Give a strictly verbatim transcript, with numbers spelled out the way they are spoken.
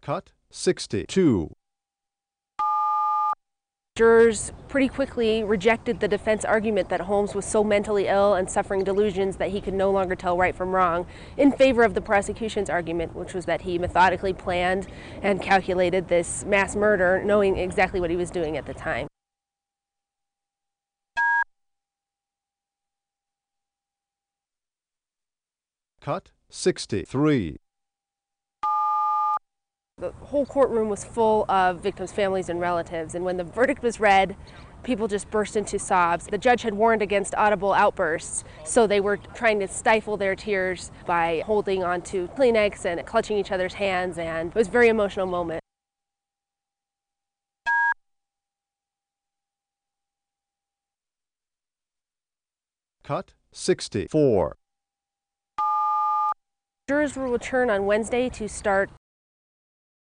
Cut sixty-two. Jurors pretty quickly rejected the defense argument that Holmes was so mentally ill and suffering delusions that he could no longer tell right from wrong, in favor of the prosecution's argument, which was that he methodically planned and calculated this mass murder, knowing exactly what he was doing at the time. Cut sixty-three. The whole courtroom was full of victims' families and relatives, and when the verdict was read, people just burst into sobs. The judge had warned against audible outbursts, so they were trying to stifle their tears by holding onto Kleenex and clutching each other's hands, and it was a very emotional moment. Cut sixty-four. Jurors will return on Wednesday to start